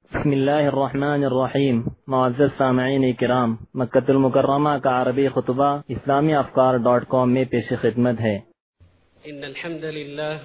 بسم الله الرحمن الرحیم. معزز سامعین کرام، مکہ المکرمہ کا عربی خطبہ اسلامیافکار.com میں پیش خدمت ہے. إن الحمد لله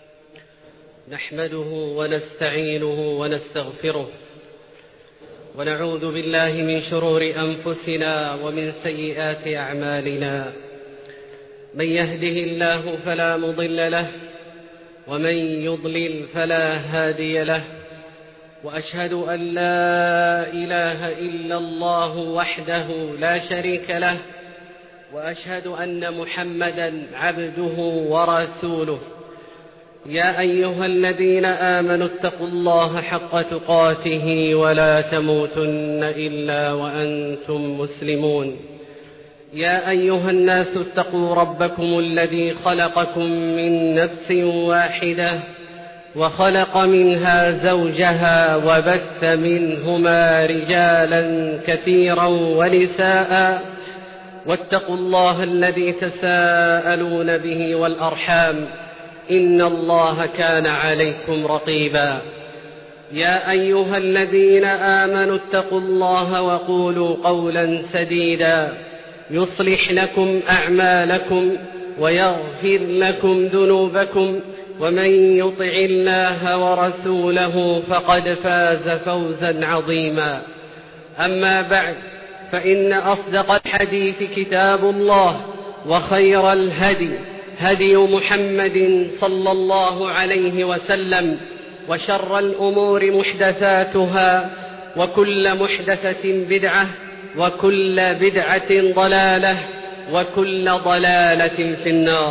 نحمده ونستعينه ونستغفره ونعوذ بالله من شرور أنفسنا ومن سيئات أعمالنا. من يهده الله فلا مضل له ومن يضلل فلا هادي له، وأشهد أن لا إله إلا الله وحده لا شريك له، وأشهد أن محمدا عبده ورسوله. يا أيها الذين آمنوا اتقوا الله حق تقاته ولا تموتن إلا وأنتم مسلمون. يا أيها الناس اتقوا ربكم الذي خلقكم من نفس واحدة وخلق منها زوجها وبث منهما رجالا كثيرا ونساء، واتقوا الله الذي تساءلون به والأرحام إن الله كان عليكم رقيبا. يا أيها الذين آمنوا اتقوا الله وقولوا قولا سديدا يصلح لكم أعمالكم ويغفر لكم ذنوبكم، ومن يطع الله ورسوله فقد فاز فوزا عظيما. أما بعد، فإن أصدق الحديث كتاب الله، وخير الهدي هدي محمد صلى الله عليه وسلم، وشر الأمور محدثاتها، وكل محدثة بدعة، وكل بدعة ضلالة، وكل ضلالة في النار.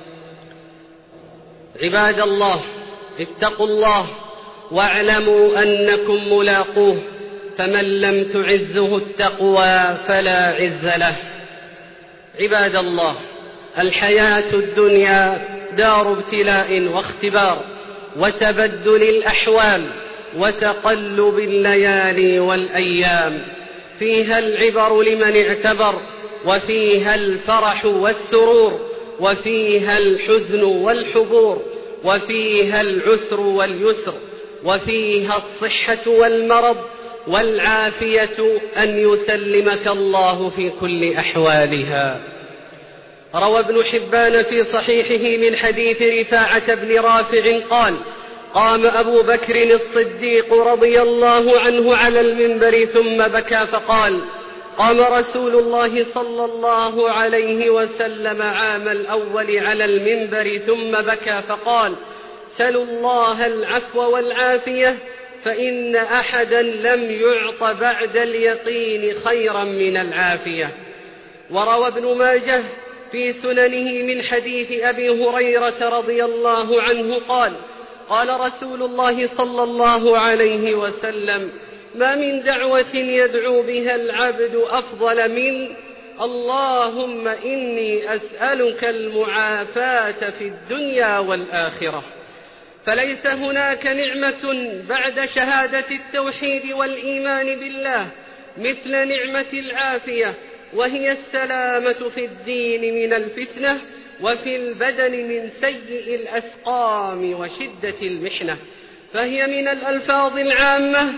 عباد الله، اتقوا الله واعلموا أنكم ملاقوه، فمن لم تعزه التقوى فلا عز له. عباد الله، الحياة الدنيا دار ابتلاء واختبار وتبدل الأحوال وتقلب الليالي والأيام، فيها العبر لمن اعتبر، وفيها الفرح والسرور، وفيها الحزن والحبور، وفيها العسر واليسر، وفيها الصحة والمرض، والعافية أن يسلمك الله في كل أحوالها. روى ابن حبان في صحيحه من حديث رفاعة بن رافع قال: قام أبو بكر الصديق رضي الله عنه على المنبر ثم بكى فقال: قام رسول الله صلى الله عليه وسلم عام الأول على المنبر ثم بكى فقال: سلوا الله العفو والعافية، فإن أحدا لم يعط بعد اليقين خيرا من العافية. وروى ابن ماجه في سننه من حديث أبي هريرة رضي الله عنه قال: قال رسول الله صلى الله عليه وسلم: ما من دعوة يدعو بها العبد أفضل من اللهم إني أسألك المعافاة في الدنيا والآخرة. فليس هناك نعمة بعد شهادة التوحيد والإيمان بالله مثل نعمة العافية، وهي السلامة في الدين من الفتنة، وفي البدن من سيء الأسقام وشدة المحنة. فهي من الألفاظ العامة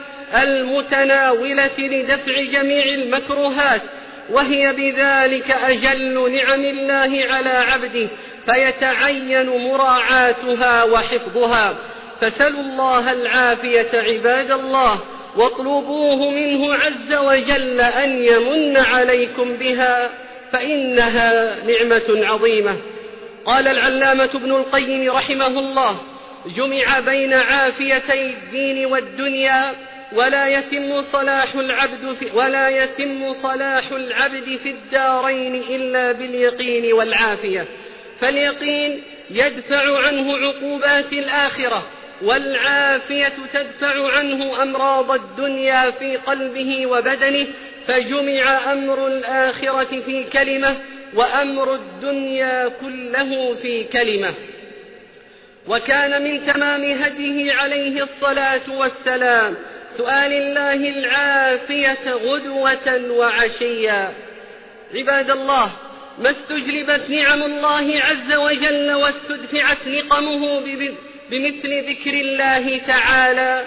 المتناولة لدفع جميع المكروهات، وهي بذلك أجل نعم الله على عبده، فيتعين مراعاتها وحفظها. فسلوا الله العافية عباد الله، واطلبوه منه عز وجل أن يمن عليكم بها، فإنها نعمة عظيمة. قال العلامة ابن القيم رحمه الله: جمع بين عافيتي الدين والدنيا، ولا يتم صلاح العبد في الدارين إلا باليقين والعافية. فاليقين يدفع عنه عقوبات الآخرة، والعافية تدفع عنه أمراض الدنيا في قلبه وبدنه، فجمع أمر الآخرة في كلمة، وأمر الدنيا كله في كلمة. وكان من تمام هديه عليه الصلاة والسلام سؤال الله العافية غدوة وعشيا. عباد الله، ما استجلبت نعم الله عز وجل واستدفعت نقمه بمثل ذكر الله تعالى،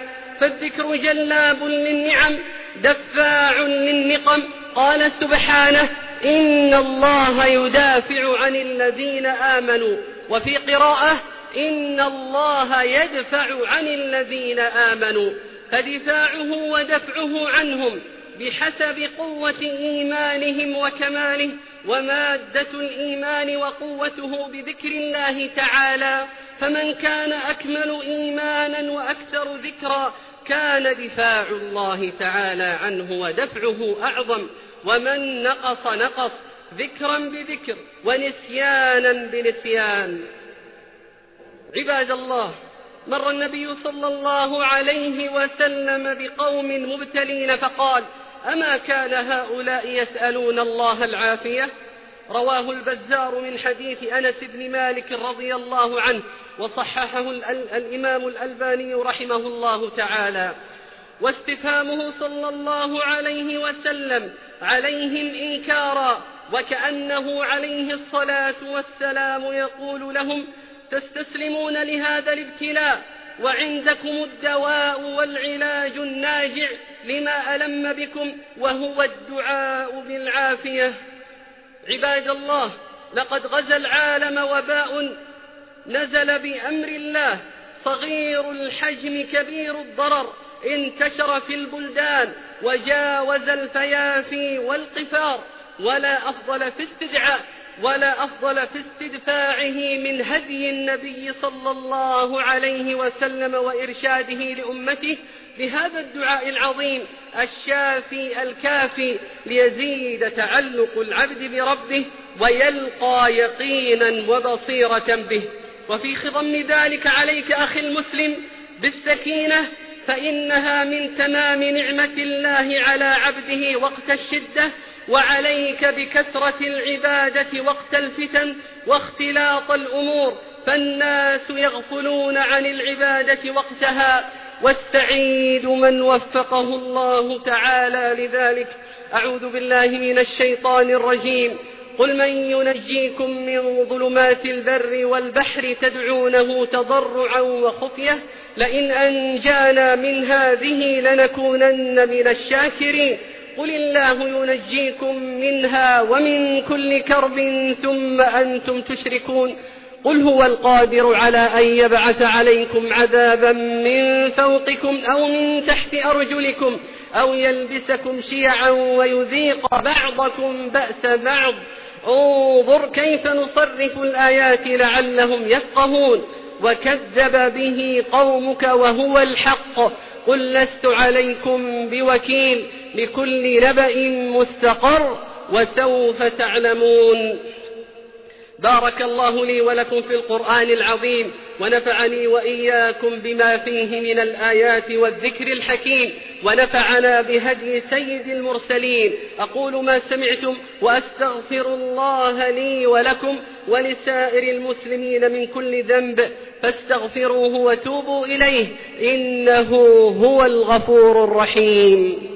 فالذكر جلاب للنعم دفاع للنقم. قال سبحانه: إن الله يدافع عن الذين آمنوا، وفي قراءة: إن الله يدفع عن الذين آمنوا. فدفاعه ودفعه عنهم بحسب قوة إيمانهم وكماله، ومادة الإيمان وقوته بذكر الله تعالى. فمن كان أكمل إيمانا وأكثر ذكرا كان دفاع الله تعالى عنه ودفعه أعظم، ومن نقص ذكرا بذكر ونسيانا بنسيان. عباد الله، مر النبي صلى الله عليه وسلم بقوم مبتلين فقال: أما كان هؤلاء يسألون الله العافية؟ رواه البزار من حديث أنس بن مالك رضي الله عنه، وصححه الإمام الألباني رحمه الله تعالى. واستفهامه صلى الله عليه وسلم عليهم إنكارا، وكأنه عليه الصلاة والسلام يقول لهم: تستسلمون لهذا الابتلاء وعندكم الدواء والعلاج الناجع لما ألم بكم، وهو الدعاء بالعافية. عباد الله، لقد غزا العالم وباء نزل بأمر الله، صغير الحجم كبير الضرر، انتشر في البلدان وجاوز الفيافي والقفار، ولا أفضل في استدفاعه من هدي النبي صلى الله عليه وسلم وإرشاده لأمته بهذا الدعاء العظيم الشافي الكافي، ليزيد تعلق العبد بربه ويلقى يقينا وبصيرة به. وفي خضم ذلك عليك أخي المسلم بالسكينة، فإنها من تمام نعمة الله على عبده وقت الشدة، وعليك بكثرة العبادة وقت الفتن واختلاط الأمور، فالناس يغفلون عن العبادة وقتها، والسعيد من وفقه الله تعالى لذلك. أعوذ بالله من الشيطان الرجيم. قل من ينجيكم من ظلمات البر والبحر تدعونه تضرعا وخفية لئن أنجانا من هذه لنكونن من الشاكرين. قل الله ينجيكم منها ومن كل كرب ثم أنتم تشركون. قل هو القادر على أن يبعث عليكم عذابا من فوقكم أو من تحت أرجلكم أو يلبسكم شيعا ويذيق بعضكم بأس بعض. انظر كيف نصرف الآيات لعلهم يفقهون. وكذب به قومك وهو الحق. قل لست عليكم بوكيل. لكل نبأ مستقر وسوف تعلمون. بارك الله لي ولكم في القرآن العظيم، ونفعني وإياكم بما فيه من الآيات والذكر الحكيم، ونفعنا بهدي سيد المرسلين. أقول ما سمعتم وأستغفر الله لي ولكم ولسائر المسلمين من كل ذنب، فاستغفروه وتوبوا إليه إنه هو الغفور الرحيم.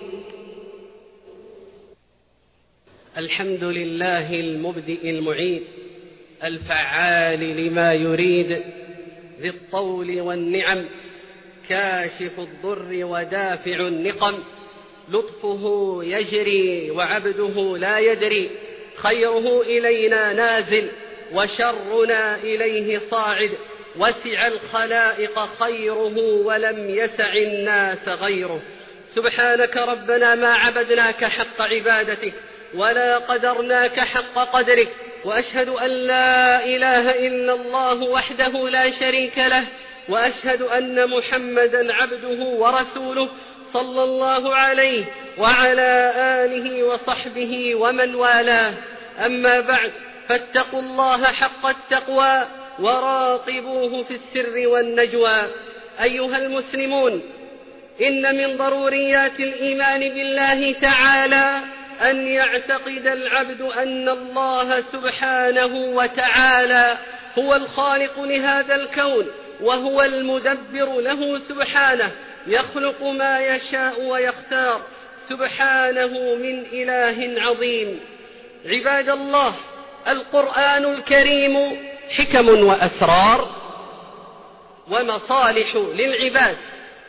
الحمد لله المبدئ المعيد الفعال لما يريد، ذي الطول والنعم، كاشف الضر ودافع النقم. لطفه يجري وعبده لا يدري، خيره إلينا نازل وشرنا إليه صاعد. وسع الخلائق خيره ولم يسع الناس غيره. سبحانك ربنا ما عبدناك حق عبادتك ولا قدرناك حق قدرك، وأشهد أن لا إله إلا الله وحده لا شريك له، وأشهد أن محمدا عبده ورسوله صلى الله عليه وعلى آله وصحبه ومن والاه. أما بعد، فاتقوا الله حق التقوى وراقبوه في السر والنجوى. أيها المسلمون، إن من ضروريات الإيمان بالله تعالى أن يعتقد العبد أن الله سبحانه وتعالى هو الخالق لهذا الكون، وهو المدبر له سبحانه، يخلق ما يشاء ويختار سبحانه من إله عظيم. عباد الله، القرآن الكريم حكم وأسرار ومصالح للعباد،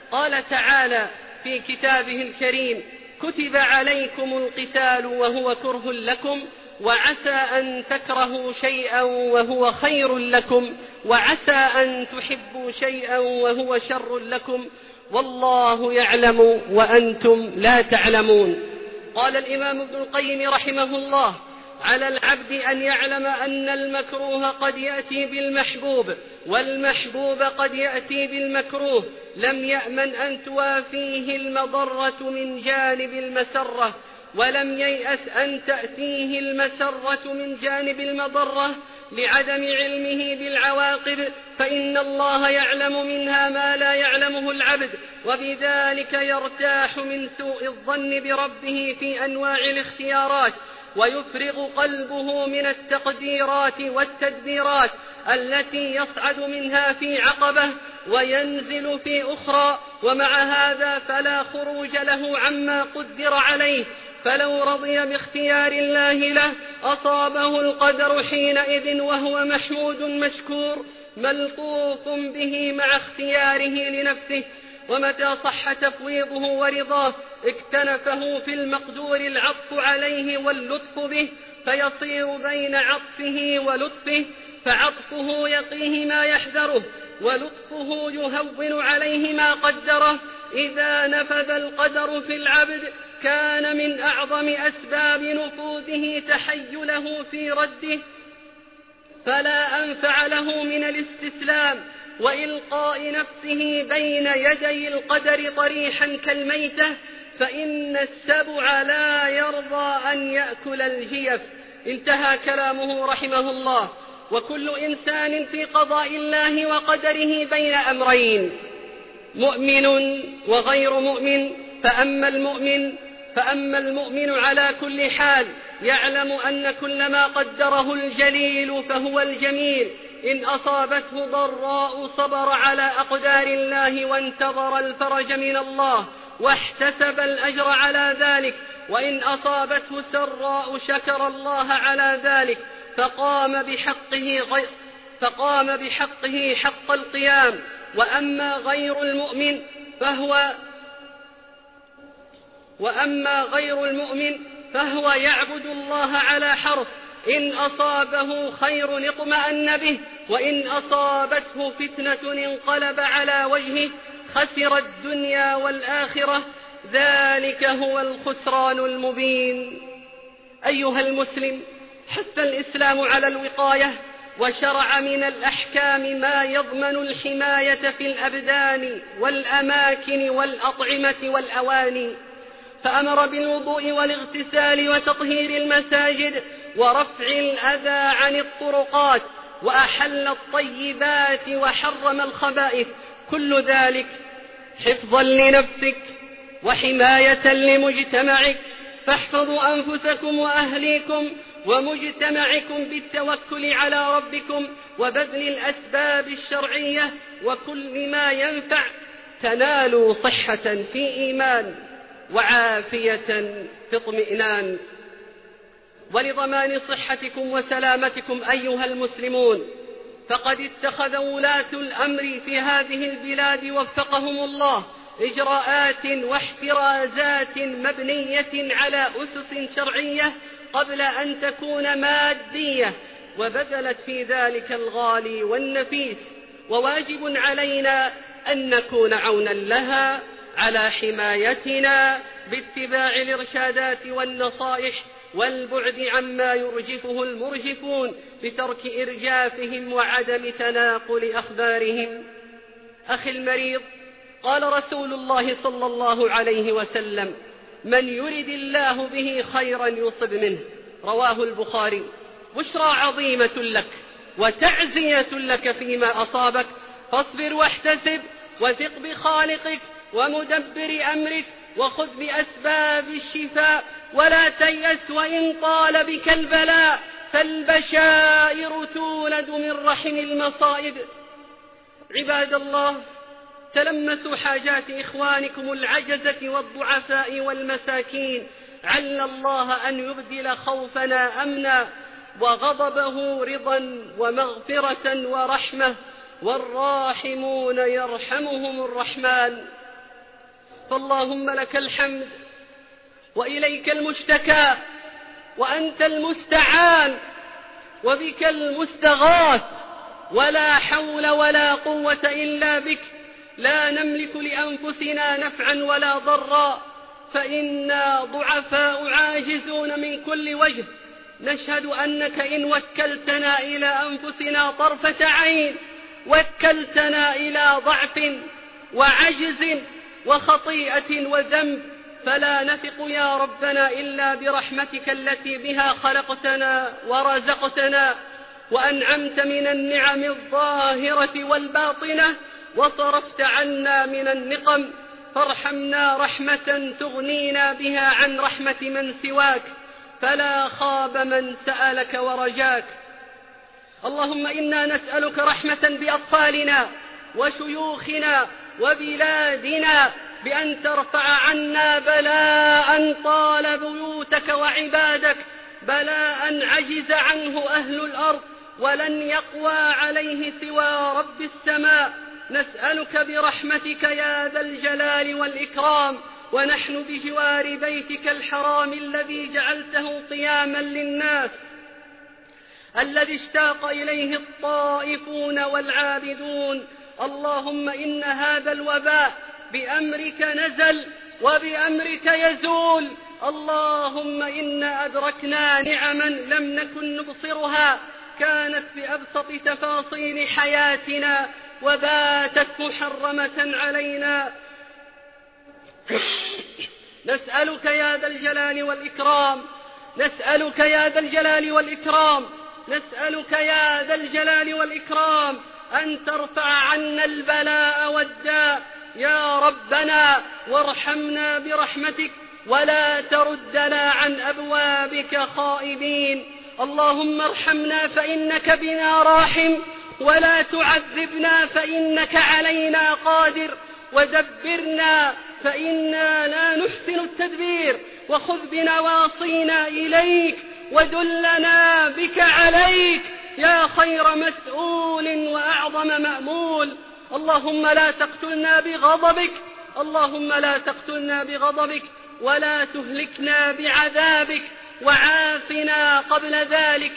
قال تعالى في كتابه الكريم: كتب عليكم القتال وهو كره لكم وعسى أن تكرهوا شيئا وهو خير لكم وعسى أن تحبوا شيئا وهو شر لكم والله يعلم وأنتم لا تعلمون. قال الإمام ابن القيم رحمه الله: على العبد أن يعلم أن المكروه قد يأتي بالمحبوب والمحبوب قد يأتي بالمكروه، لم يأمن أن توافيه المضرة من جانب المسرة، ولم ييأس أن تأتيه المسرة من جانب المضرة لعدم علمه بالعواقب، فإن الله يعلم منها ما لا يعلمه العبد، وبذلك يرتاح من سوء الظن بربه في أنواع الاختيارات، ويفرغ قلبه من التقديرات والتدبيرات التي يصعد منها في عقبة وينزل في أخرى. ومع هذا فلا خروج له عما قدر عليه، فلو رضي باختيار الله له أصابه القدر حينئذ وهو محمود مشكور ملطوف به مع اختياره لنفسه. ومتى صح تفويضه ورضاه اكتنفه في المقدور العطف عليه واللطف به، فيصير بين عطفه ولطفه، فعطفه يقيه ما يحذره ولطفه يهون عليه ما قدره. إذا نفذ القدر في العبد كان من أعظم أسباب نفوذه تحيله في رده، فلا أنفع له من الاستسلام وإلقاء نفسه بين يدي القدر طريحا كالميتة، فإن السبع لا يرضى أن يأكل الجيف. انتهى كلامه رحمه الله. وكل إنسان في قضاء الله وقدره بين أمرين: مؤمن وغير مؤمن. فأما المؤمن على كل حال يعلم أن كل ما قدره الجليل فهو الجميل، إن أصابته ضراء صبر على أقدار الله وانتظر الفرج من الله واحتسب الأجر على ذلك، وإن أصابته سراء شكر الله على ذلك فقام بحقه حق القيام. وأما غير المؤمن فهو يعبد الله على حرف، إن أصابه خير اطمأن به، وإن أصابته فتنة انقلب على وجهه خسر الدنيا والآخرة، ذلك هو الخسران المبين. أيها المسلم، حث الإسلام على الوقاية، وشرع من الأحكام ما يضمن الحماية في الأبدان والأماكن والأطعمة والأواني، فأمر بالوضوء والاغتسال وتطهير المساجد ورفع الأذى عن الطرقات، وأحل الطيبات وحرم الخبائث، كل ذلك حفظا لنفسك وحماية لمجتمعك. فاحفظوا أنفسكم وأهليكم ومجتمعكم بالتوكل على ربكم وبذل الأسباب الشرعية وكل ما ينفع، تنالوا صحة في إيمان وعافية في اطمئنان. ولضمان صحتكم وسلامتكم أيها المسلمون، فقد اتخذ ولاة الأمر في هذه البلاد وفقهم الله إجراءات واحترازات مبنية على أسس شرعية قبل أن تكون مادية، وبذلت في ذلك الغالي والنفيس، وواجب علينا أن نكون عونا لها على حمايتنا باتباع الإرشادات والنصائح والبعد عما يرجفه المرجفون بترك إرجافهم وعدم تناقل أخبارهم. أخي المريض، قال رسول الله صلى الله عليه وسلم: من يرد الله به خيرا يصب منه، رواه البخاري. بشرى عظيمة لك وتعزية لك فيما أصابك، فاصبر واحتسب وثق بخالقك ومدبر أمرك، وخذ بأسباب الشفاء ولا تيأس وإن طال بك البلاء، فالبشائر تولد من رحم المصائب. عباد الله، تلمسوا حاجات إخوانكم العجزة والضعفاء والمساكين، عل الله أن يبدل خوفنا أمنا وغضبه رضا ومغفرة ورحمة، والراحمون يرحمهم الرحمن. فاللهم لك الحمد وإليك المشتكى وأنت المستعان وبك المستغاث، ولا حول ولا قوة إلا بك. لا نملك لأنفسنا نفعا ولا ضرا، فإنا ضعفاء عاجزون من كل وجه. نشهد أنك إن وكلتنا إلى أنفسنا طرفة عين وكلتنا إلى ضعف وعجز وخطيئة وذنب، فلا نثق يا ربنا إلا برحمتك التي بها خلقتنا ورزقتنا وأنعمت من النعم الظاهرة والباطنة وصرفت عنا من النقم، فارحمنا رحمة تغنينا بها عن رحمة من سواك، فلا خاب من سألك ورجاك. اللهم إنا نسألك رحمة بأطفالنا وشيوخنا وبلادنا، بأن ترفع عنا بلاء طال بيوتك وعبادك، بلاء عجز عنه أهل الأرض ولن يقوى عليه سوى رب السماء. نسألك برحمتك يا ذا الجلال والإكرام، ونحن بجوار بيتك الحرام الذي جعلته قياما للناس، الذي اشتاق إليه الطائفون والعابدون. اللهم إن هذا الوباء بأمرك نزل وبأمرك يزول. اللهم إنا أدركنا نعما لم نكن نبصرها، كانت بأبسط تفاصيل حياتنا وباتت محرمة علينا. نسألك يا ذا الجلال والإكرام، نسألك يا ذا الجلال والإكرام، نسألك يا ذا الجلال والإكرام أن ترفع عنا البلاء والداء يا ربنا، وارحمنا برحمتك ولا تردنا عن أبوابك خائبين. اللهم ارحمنا فإنك بنا راحم، ولا تعذبنا فإنك علينا قادر، ودبرنا فإنا لا نحسن التدبير، وخذ بنواصينا إليك ودلنا بك عليك يا خير مسؤول وأعظم مأمول. اللهم لا تقتلنا بغضبك، اللهم لا تقتلنا بغضبك ولا تهلكنا بعذابك، وعافنا قبل ذلك.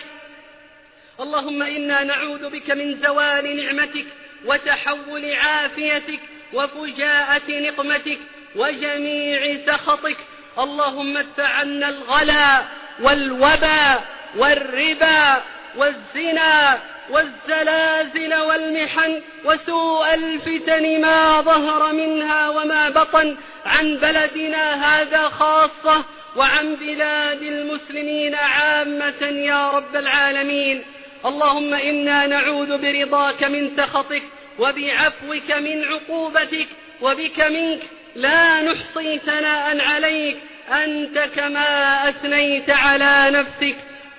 اللهم إنا نعوذ بك من زوال نعمتك وتحول عافيتك وفجاءة نقمتك وجميع سخطك. اللهم ادفع عنا الغلا والوبا والربا والزنا والزلازل والمحن وسوء الفتن ما ظهر منها وما بطن عن بلدنا هذا خاصة وعن بلاد المسلمين عامة يا رب العالمين. اللهم إنا نعوذ برضاك من سخطك وبعفوك من عقوبتك، وبك منك لا نحصي ثناء عليك أنت كما أثنيت على نفسك.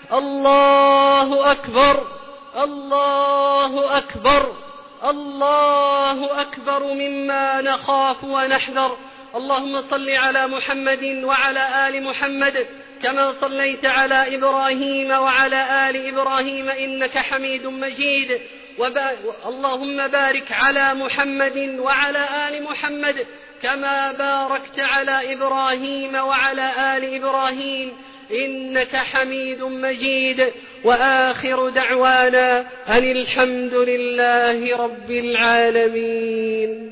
الله أكبر، الله أكبر، الله أكبر مما نخاف ونحذر. اللهم صل على محمد وعلى آل محمد كما صليت على إبراهيم وعلى آل إبراهيم إنك حميد مجيد. اللهم بارك على محمد وعلى آل محمد كما باركت على إبراهيم وعلى آل إبراهيم إنك حميد مجيد. وآخر دعوانا أن الحمد لله رب العالمين.